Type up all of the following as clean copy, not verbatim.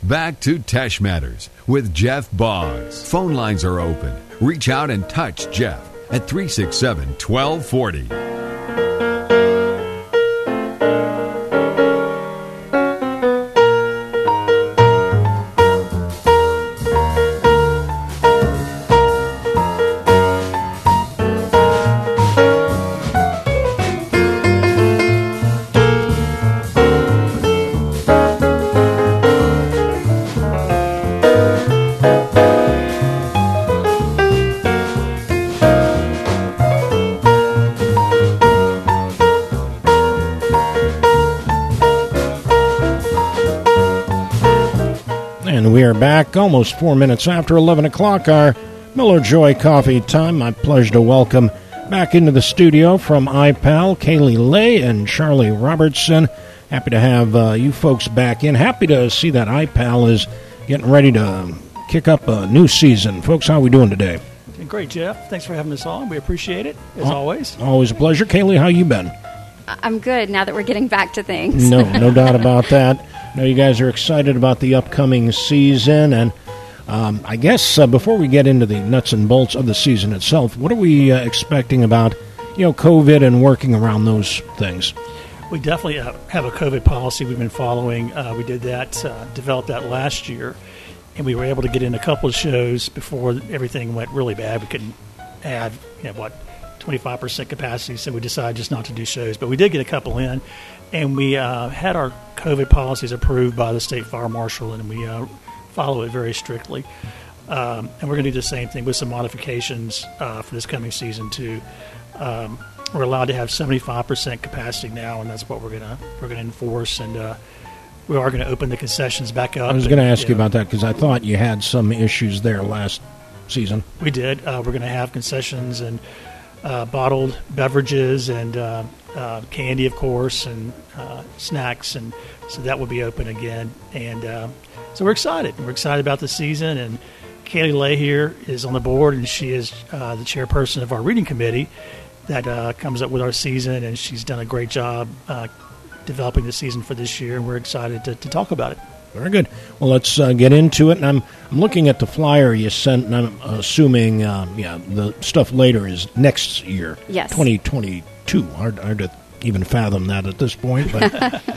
Back to Tesh Matters with Jeff Boggs. Phone lines are open. Reach out and touch Jeff at 367-1240. We are back almost 4 minutes after 11 o'clock, our Miller Joy Coffee time. My pleasure to welcome back into the studio from iPal, Kaylee Lay and Charlie Robertson. Happy to have you folks back in. Happy to see that iPal is getting ready to kick up a new season. Folks, how are we doing today? Great, Jeff. Thanks for having us on. We appreciate it, as always. Always a pleasure. Kaylee, how you been? I'm good now that we're getting back to things. No doubt about that. I know you guys are excited about the upcoming season, and I guess before we get into the nuts and bolts of the season itself, what are we expecting about, COVID and working around those things? We definitely have a COVID policy we've been following. We did that, developed that last year, and we were able to get in a couple of shows before everything went really bad. We couldn't add, 25% capacity, so we decided just not to do shows. But we did get a couple in, and we had our COVID policies approved by the state fire marshal, and we follow it very strictly. And we're going to do the same thing with some modifications for this coming season too. We're allowed to have 75% capacity now, and that's what we're going to enforce. And we are going to open the concessions back up. I was going to ask you about that because I thought you had some issues there last season. We did. We're going to have concessions and bottled beverages and candy, of course, and snacks, and so that will be open again. And so we're excited. We're excited about the season. And Kaylee Lay here is on the board, and she is the chairperson of our reading committee that comes up with our season, and she's done a great job developing the season for this year, and we're excited to talk about it. Very good. Well, let's get into it. And I'm looking at the flyer you sent, and I'm assuming, the stuff later is next year. Yes. 2022. Hard to even fathom that at this point. But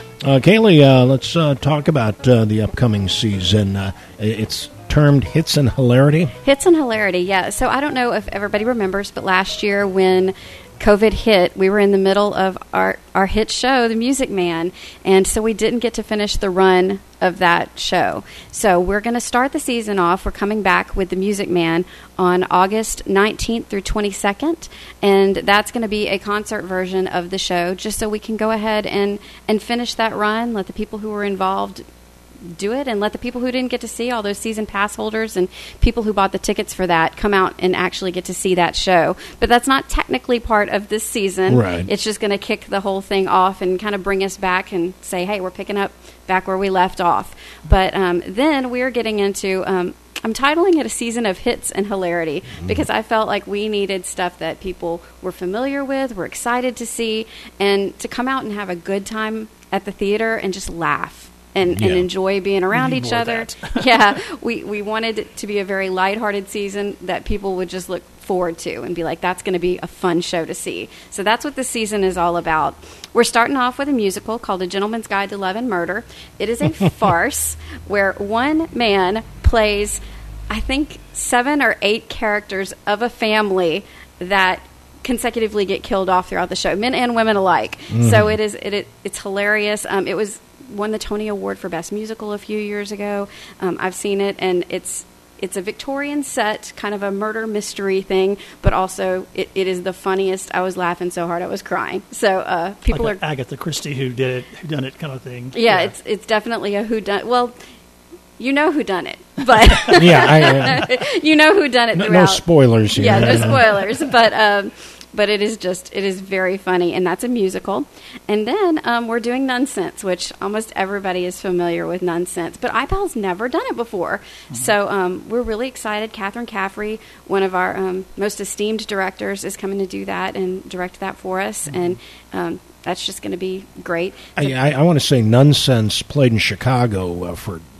Kaylee, let's talk about the upcoming season. It's termed Hits and Hilarity. Hits and Hilarity, yeah. So I don't know if everybody remembers, but last year when COVID hit, we were in the middle of our hit show, The Music Man, and so we didn't get to finish the run of that show. So we're going to start the season off. We're coming back with The Music Man on August 19th through 22nd, and that's going to be a concert version of the show, just so we can go ahead and finish that run, let the people who were involved do it, and let the people who didn't get to see, all those season pass holders and people who bought the tickets for that, come out and actually get to see that show. But that's not technically part of this season. Right. It's just going to kick the whole thing off and kind of bring us back and say, hey, we're picking up back where we left off. But then we're getting into I'm titling it a season of hits and hilarity because I felt like we needed stuff that people were familiar with, were excited to see, and to come out and have a good time at the theater and just laugh. And enjoy being around each other. Yeah, we wanted it to be a very lighthearted season that people would just look forward to and be like, that's going to be a fun show to see. So that's what this season is all about. We're starting off with a musical called A Gentleman's Guide to Love and Murder. It is a farce where one man plays, I think, 7 or 8 characters of a family that consecutively get killed off throughout the show, men and women alike. So it's hilarious. It won the Tony Award for Best Musical a few years ago. I've seen it, and it's a Victorian set, kind of a murder mystery thing, but also it is the funniest. I was laughing so hard I was crying. So people like Agatha Christie who done it kind of thing. Yeah, it's definitely a whodunit. Well, you know who done it, but you know who done it. No spoilers here. Yeah, no spoilers, but it is very funny, and that's a musical. And then we're doing Nonsense, which almost everybody is familiar with Nonsense, but iPal's never done it before. So we're really excited. Catherine Caffrey, one of our most esteemed directors, is coming to do that and direct that for us, and that's just going to be great. I want to say Nonsense played in Chicago for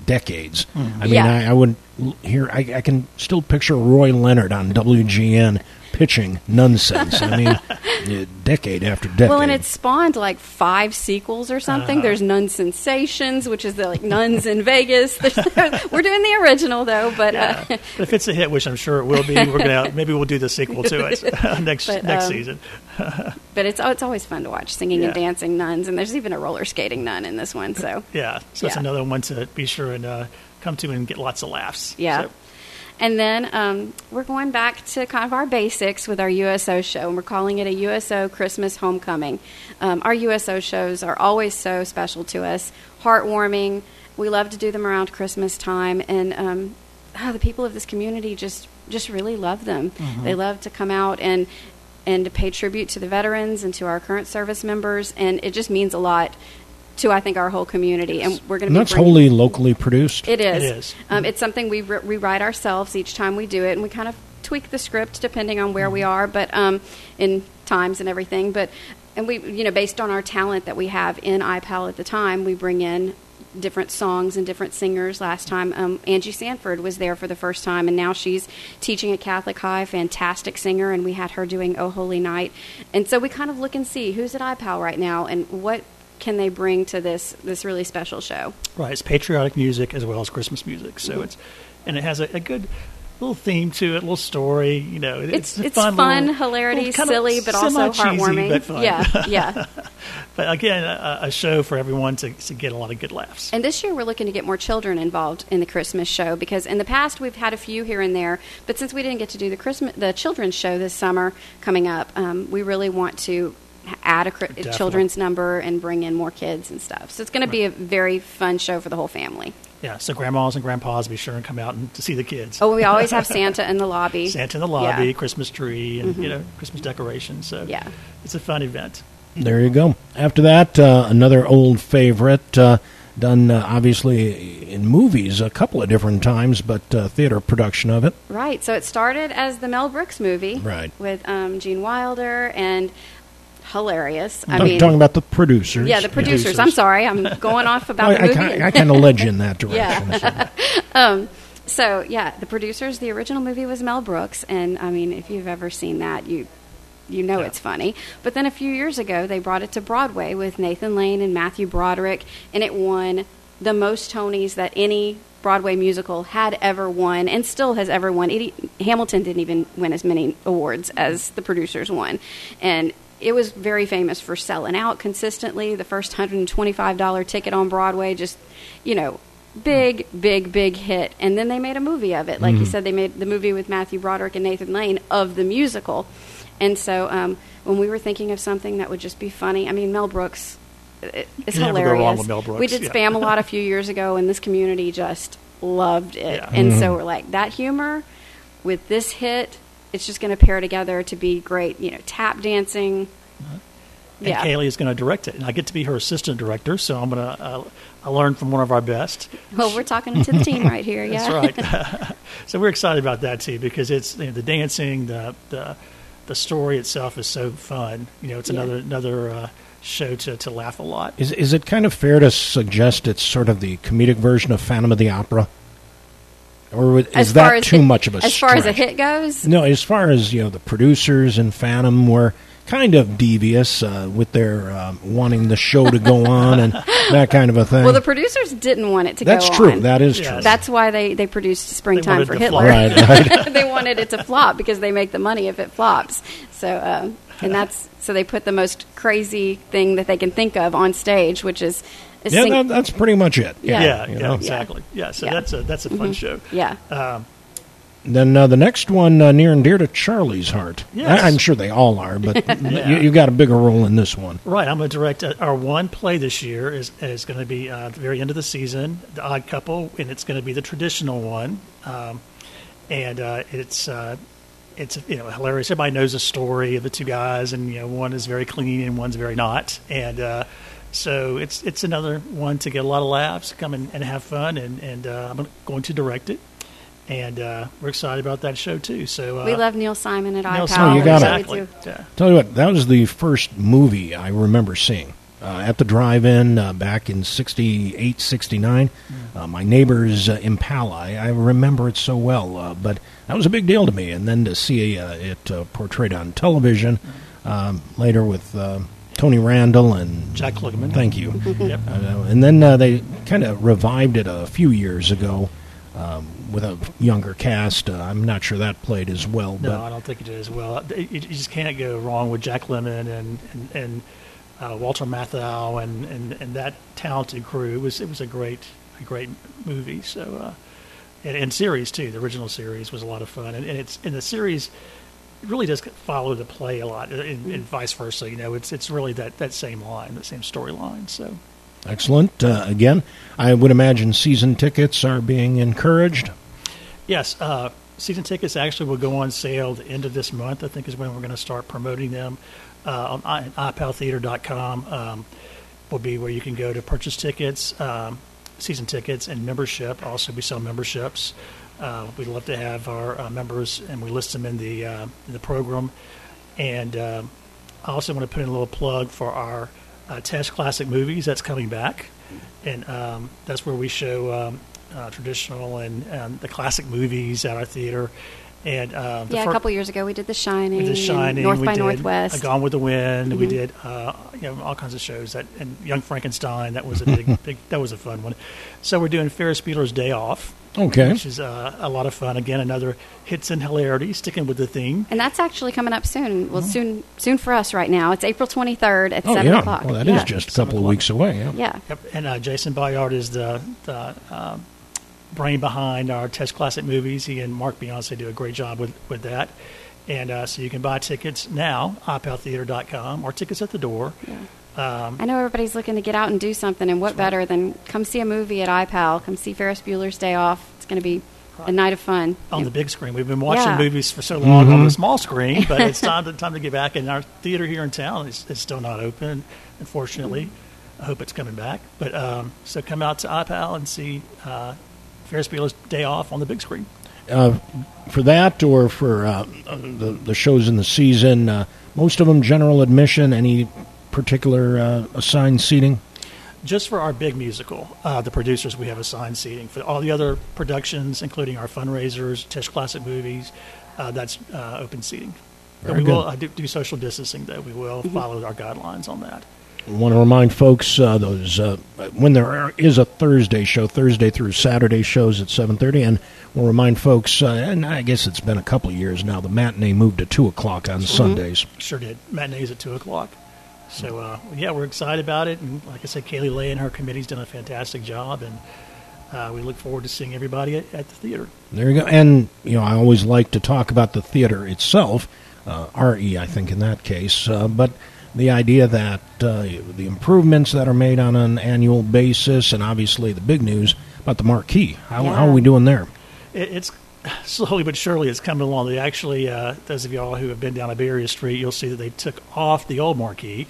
decades. I mean, Yeah. I would hear. I can still picture Roy Leonard on WGN pitching nonsense. I mean, decade after decade. Well, and it spawned like 5 sequels or something. There's Nun Sensations, which is the like Nuns in Vegas. We're doing the original though, but Yeah. But if it's a hit, which I'm sure it will be, we're gonna maybe we'll do the sequel to it next season. but it's always fun to watch singing and Yeah. dancing nuns, and there's even a roller skating nun in this one. So Yeah, so it's Yeah. another one to be sure and come to and get lots of laughs. yeah. So, And then we're going back to kind of our basics with our USO show, and we're calling it a USO Christmas Homecoming. Our USO shows are always so special to us, heartwarming. We love to do them around Christmas time, and the people of this community just really love them. They love to come out and to pay tribute to the veterans and to our current service members, and it just means a lot to, I think, our whole community. And we're going and to that's wholly locally produced. It is. It is. It's something we rewrite ourselves each time we do it, and we kind of tweak the script depending on where we are, but in times and everything. And we, based on our talent that we have in iPal at the time, we bring in different songs and different singers. Last time, Angie Sanford was there for the first time, and now she's teaching at Catholic High, fantastic singer, and we had her doing Oh Holy Night. And so we kind of look and see who's at iPal right now and what can they bring to this really special show. right, it's patriotic music as well as Christmas music. So it has a good little theme to it, little story. It's It's fun, fun, hilarity, kind of silly, but also semi-cheesy, heartwarming. but fun. Yeah. But again, a show for everyone to get a lot of good laughs. And this year we're looking to get more children involved in the Christmas show, because in the past we've had a few here and there, but since we didn't get to do the children's show this summer coming up, we really want to add a children's number and bring in more kids and stuff. So it's going to be a very fun show for the whole family. Yeah, so grandmas and grandpas be sure and come out and to see the kids. Oh, we always have Santa in the lobby. Santa in the lobby, Yeah. Christmas tree, and Christmas decorations. So Yeah. it's a fun event. There you go. After that, another old favorite, done obviously in movies a couple of different times, but theater production of it. Right. So it started as the Mel Brooks movie, Right. with Gene Wilder, and hilarious. I I'm mean, talking about the producers. yeah, the producers. I'm sorry, I'm going off about the I movie. kind of led you in that direction. Yeah. so. So yeah, the producers. The original movie was Mel Brooks, and I mean, if you've ever seen that, you know it's funny. But then a few years ago, they brought it to Broadway with Nathan Lane and Matthew Broderick, and it won the most Tonys that any Broadway musical had ever won, and still has ever won. Hamilton didn't even win as many awards as the producers won, and it was very famous for selling out consistently. The first $125 ticket on Broadway, just, big hit. And then they made a movie of it. Like you said, they made the movie with Matthew Broderick and Nathan Lane of the musical. And so when we were thinking of something that would just be funny, I mean, Mel Brooks is You never go hilarious. wrong with Mel Brooks, We did yeah. Spam-A-Lot a few years ago, and this community just loved it. Yeah. And so we're like, that humor with this hit, it's just going to pair together to be great. Tap dancing. And Yeah. Kaylee is going to direct it, and I get to be her assistant director. So I'm going to I learned from one of our best. Well, we're talking to the team right here. Yeah. That's right. So we're excited about that too, because it's the dancing, the story itself is so fun. It's Yeah. another show to laugh a lot. Is it kind of fair to suggest it's sort of the comedic version of Phantom of the Opera? Or is that too much of a as far as a stretch? hit goes? No, as far as, the producers in Phantom were kind of devious with their wanting the show to go on and that kind of a thing. Well, the producers didn't want it to That's go true. on. That is Yes. true. That's why they produced Springtime wanted for to Hitler. flop. Right. They wanted it to flop because they make the money if it flops. So, so they put the most crazy thing that they can think of on stage, which is a Yeah, that's pretty much it. Yeah. Yeah, exactly. Yeah, so Yeah. that's a fun show. yeah. Then the next one, near and dear to Charlie's heart. Yes. I'm sure they all are, but you got a bigger role in this one. Right, I'm going to direct our one play this year is going to be at the very end of the season, The Odd Couple, and it's going to be the traditional one, and it's hilarious. Everybody knows the story of the two guys, and one is very clean and one's very not, and so it's another one to get a lot of laughs, come and have fun, and I'm going to direct it. And we're excited about that show too. So We love Neil Simon at Neil iPal. Simon, you got it. So we exactly. do. Yeah. Tell you what, that was the first movie I remember seeing. at the drive-in back in 68, 69. My neighbor's Impala. I remember it so well, but that was a big deal to me. And then to see it portrayed on television later with Tony Randall and Jack Klugman. Thank you. Yep. And then they kind of revived it a few years ago with a younger cast. I'm not sure that played as well. No, but I don't think it did as well. You just can't go wrong with Jack Lemmon and Walter Matthau and that talented crew. It was a great movie. So and series too. The original series was a lot of fun, and it's in the series. It really does follow the play a lot, and vice versa. It's really that same line, that same storyline. So excellent. Again, I would imagine season tickets are being encouraged. Yes, season tickets actually will go on sale the end of this month. I think is when we're going to start promoting them. On iPaltheater.com will be where you can go to purchase tickets, season tickets, and membership. Also, we sell memberships. We'd love to have our members, and we list them in the program. And I also want to put in a little plug for our Test Classic Movies that's coming back, and that's where we show traditional and the classic movies at our theater. And a couple years ago we did The Shining, North by Northwest, Gone with the Wind. We did all kinds of shows and Young Frankenstein. That was a big that was a fun one. So we're doing Ferris Bueller's Day Off. Okay, which is a lot of fun. Again, another hits and hilarity, sticking with the theme. And that's actually coming up soon. Well, soon for us right now. It's April 23rd at 7 o'clock. Well, that is just a couple of weeks away. Yeah. Yep. And Jason Bayard is the brain behind our Test Classic Movies. He and Mark Beyonce do a great job with that. And so you can buy tickets now, iPaltheater.com, or tickets at the door. Yeah. I know everybody's looking to get out and do something, and what better than come see a movie at iPal, come see Ferris Bueller's Day Off. It's going to be a night of fun. On the big screen. We've been watching movies for so long on the small screen, but it's time to get back. And our theater here in town is still not open, unfortunately. I hope it's coming back. But so come out to iPal and see Ferris Bueller's Day Off on the big screen. For that or for the shows in the season, most of them general admission, any particular assigned seating? Just for our big musical, the producers, we have assigned seating. For all the other productions, including our fundraisers, Test Classic Movies, that's open seating. But we will do social distancing, though. We will follow our guidelines on that. I want to remind folks those when there is a Thursday show, Thursday through Saturday shows at 7:30, and we'll remind folks, and I guess it's been a couple of years now, the matinee moved to 2 o'clock on Sundays. Sure did. Matinee's at 2 o'clock. So, we're excited about it. And like I said, Kaylee Lay and her committee's done a fantastic job, and we look forward to seeing everybody at the theater. There you go. And, I always like to talk about the theater itself, RE, I think, in that case, but the idea that the improvements that are made on an annual basis, and obviously the big news about the marquee. How are we doing there? It's slowly but surely it's coming along. They actually, those of y'all who have been down Iberia Street, you'll see that they took off the old marquee,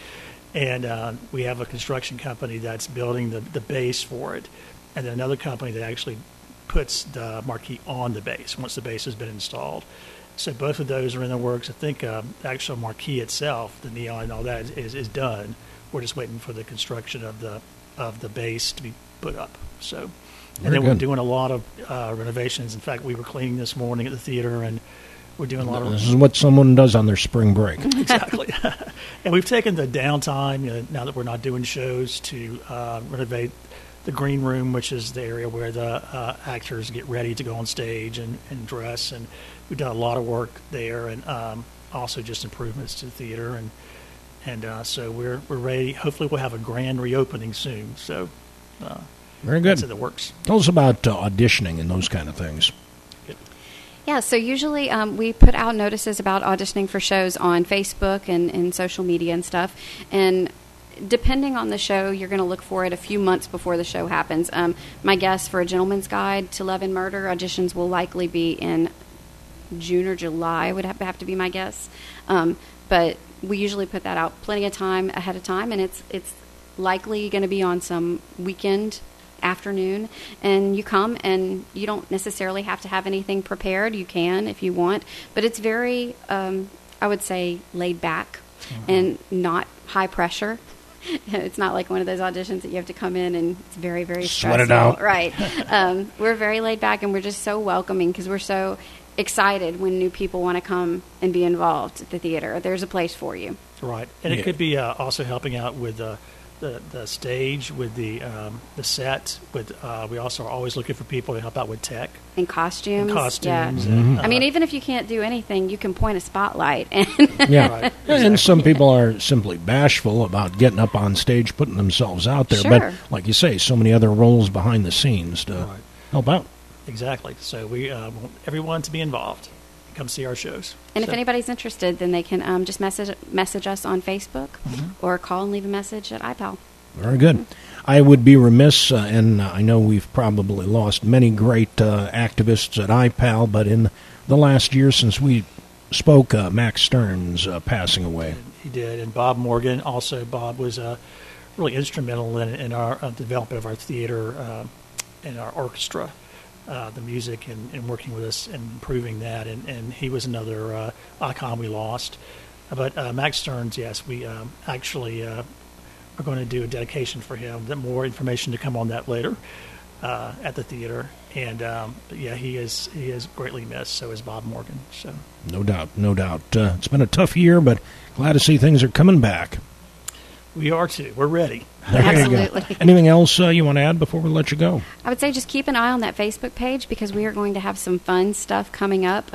and we have a construction company that's building the base for it, and then another company that actually puts the marquee on the base once the base has been installed. So both of those are in the works. I think the actual marquee itself, the neon and all that, is done. We're just waiting for the construction of the base to be put up. So. And then we're doing a lot of renovations. In fact, we were cleaning this morning at the theater, and we're doing a lot of... This is what someone does on their spring break. Exactly. And we've taken the downtime, now that we're not doing shows, to renovate the green room, which is the area where the actors get ready to go on stage and dress. And we've done a lot of work there, and also just improvements to the theater. And so we're ready. Hopefully we'll have a grand reopening soon. So... Very good. That's in the works. Tell us about auditioning and those kind of things. Yeah, so usually we put out notices about auditioning for shows on Facebook and social media and stuff. And depending on the show, you're going to look for it a few months before the show happens. My guess for A Gentleman's Guide to Love and Murder, auditions will likely be in June or July, would have to be my guess. But we usually put that out plenty of time ahead of time, and it's likely going to be on some weekend afternoon, and you come, and you don't necessarily have to have anything prepared. You can if you want, but it's very I would say laid back and not high pressure. It's not like one of those auditions that you have to come in and it's very, very Sweat stressful. it out. Right. We're very laid back, and we're just so welcoming because we're so excited when new people want to come and be involved at the theater. There's a place for you. Right, and it could be also helping out with the stage, with the set. With we also are always looking for people to help out with tech And costumes. and costumes. Yeah. And, I mean, even if you can't do anything, you can point a spotlight. And Yeah, Right, and some people are simply bashful about getting up on stage, putting themselves out there. Sure. But like you say, so many other roles behind the scenes to Right. help out. exactly. So we want everyone to be involved. Come see our shows. And if So- anybody's interested, then they can just message us on Facebook or call and leave a message at iPal. Very good. I would be remiss, and I know we've probably lost many great activists at IPAL, but in the last year since we spoke, Max Stearns passing away. He did, and Bob Morgan also. Bob was really instrumental in our development of our theater and our orchestra, the music, and working with us and improving that. And he was another icon we lost. But Max Stearns, yes, we actually are going to do a dedication for him. More information to come on that later at the theater. And but yeah, he is greatly missed. So is Bob Morgan. So. No doubt, no doubt. It's been a tough year, but glad to see things are coming back. We are too. We're ready. There you go. Absolutely. Anything else you want to add before we let you go? I would say just keep an eye on that Facebook page because we are going to have some fun stuff coming up.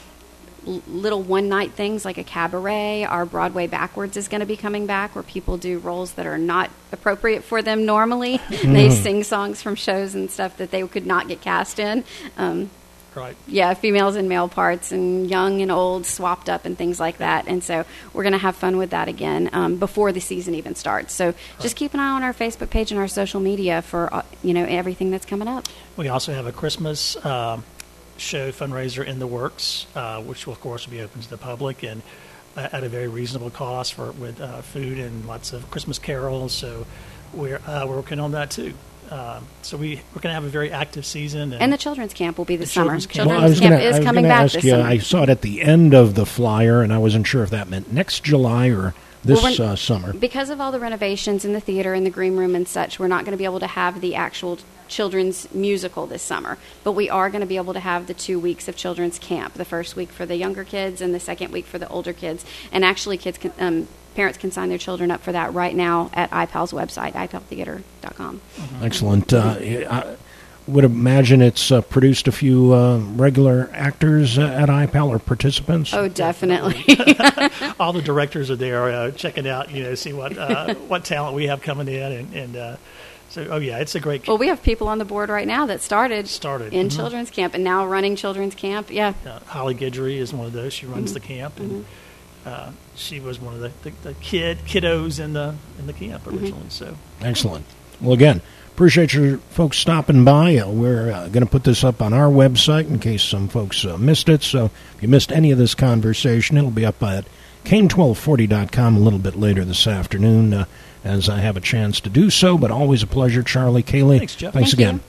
Little one-night things like a cabaret. Our Broadway Backwards is going to be coming back where people do roles that are not appropriate for them normally. They sing songs from shows and stuff that they could not get cast in. Right. Yeah, females in male parts and young and old swapped up and things like that. And so we're going to have fun with that again before the season even starts. So just keep an eye on our Facebook page and our social media for everything that's coming up. We also have a Christmas show fundraiser in the works, which will, of course, will be open to the public and at a very reasonable cost with food and lots of Christmas carols. So we're working on that too. So we're going to have a very active season. And the children's camp will be this The summer. children's camp. Well, I was Children's camp gonna- I is was coming gonna back ask this you, summer. I saw it at the end of the flyer, and I wasn't sure if that meant next July or this Well, summer. Because of all the renovations in the theater and the green room and such, we're not going to be able to have the actual children's musical this summer. But we are going to be able to have the 2 weeks of children's camp, the first week for the younger kids and the second week for the older kids. And actually, parents can sign their children up for that right now at IPAL's website, ipaltheater.com. Excellent. I would imagine it's produced a few regular actors at IPAL or participants. Oh, definitely. All the directors are there checking out, see what talent we have coming in, and so it's a great. Well, we have people on the board right now that started in Mhm. children's camp and now running children's camp. Yeah. Holly Guidry is one of those. She runs the camp, and she was one of the kiddos in the camp originally. So Excellent. Well, again, appreciate you folks stopping by. We're going to put this up on our website in case some folks missed it. So if you missed any of this conversation, it'll be up at Kane1240.com a little bit later this afternoon as I have a chance to do so. But always a pleasure, Charlie, Kaylee. Thanks, Jeff. Thanks Thank you. again.